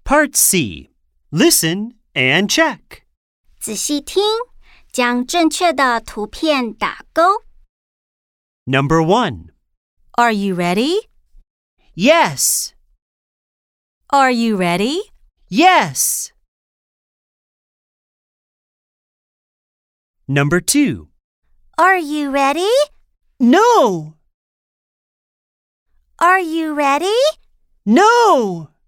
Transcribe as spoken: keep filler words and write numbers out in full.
Part C. Listen and check. 仔细听，将正确的图片打勾。 Number one. Are you ready? Yes. Are you ready? Yes. Number two. Are you ready? No. Are you ready? No.